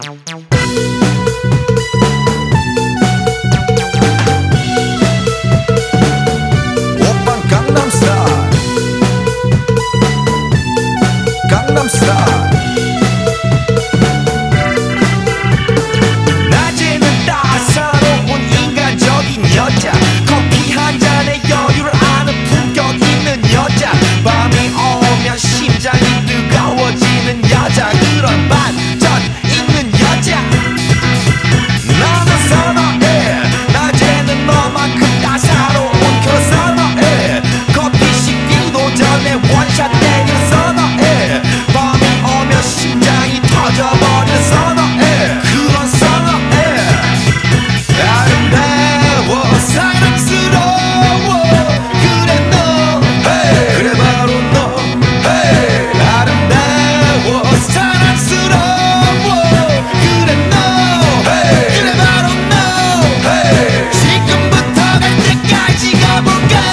낮에는 따사로운 인간적인 여자, 커피 한 잔에 여유를 아는 품격 있는 여자, 밤이 오면 심장이 뜨거워지는 여자, 그런 반전 있는 여자 나는 선호해. 낮에는 너만큼 따사로운 그 선호해. 커피 식기도 전에 원샷 때려 선호해. 밤이 오면 심장이 터져버린 선호해. 그런 선호해. 아름다워 사랑스러워 그래 너 hey. 그래 바로 너 hey. 아름다워 사랑스러워 그래 너 hey. 그래 바로 너 hey. 지금부터 갈 때까지 가볼까.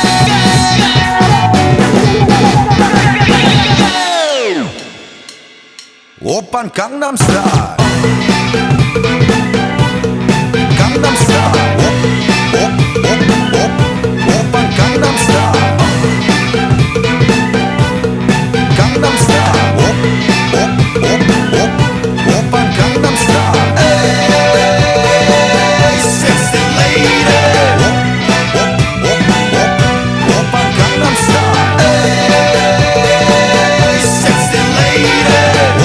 오빤 강남스타일 강남스타일 오빤 강남스타일 강남스타일 오빤 강남스타일 에이 sexy lady 오빤 강남스타일 에이 sexy lady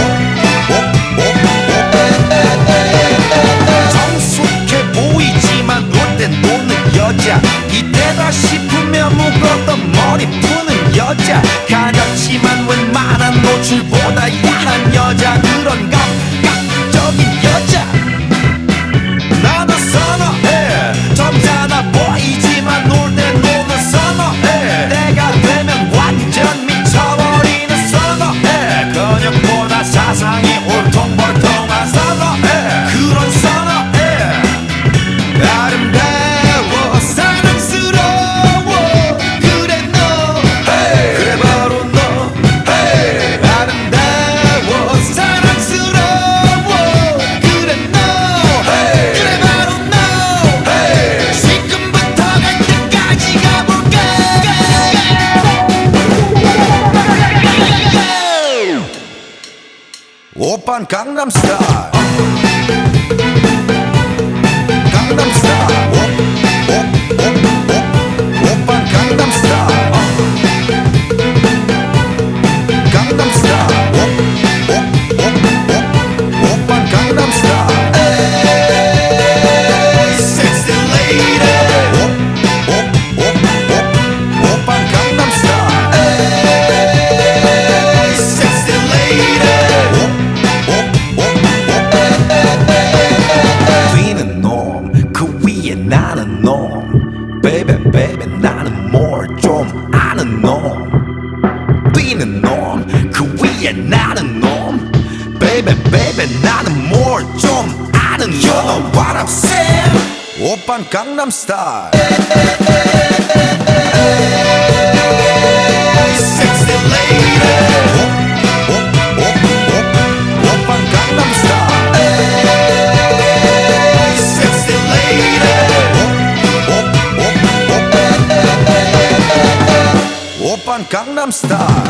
정숙해 보이지만 놀 땐 노는 여자, 이때다 싶으면 묶었던 머리 푸는 여자, 가렵지만 웬만한 노출보다 야한 여자, 그런 감각적인 여자 나도 선호해. 점잖아 보이지만 놀 땐 노는 선호해. 때가 되면 완전 미쳐버리는 선호해. 근육보다 사상이 울퉁불퉁한 선호해. 그런 선호해. 아름다워 사랑스러워 그래 너 hey. 그래 바로 너 hey. 아름다워 사랑스러워 그래 너 hey. 그래 바로 너 hey. 지금부터 갈 때까지 가볼까. 오빤 강남스타일 강남스타일 오빤 강남스타일 강남스타일 오빤 강남스타일 에이 sexy lady 오빤 강남스타일 에이 sexy lady 뛰는 놈 그 위에 나는 놈 baby baby 나는 뭘 좀 아는 놈 뛰는 놈 그 위에 나는 놈 baby baby 나는 뭘 좀 아는 놈. You know what I'm saying. 오빤 강남스타일 sexy lady 오빤 강남스타일 sexy lady 오빤 강남스타일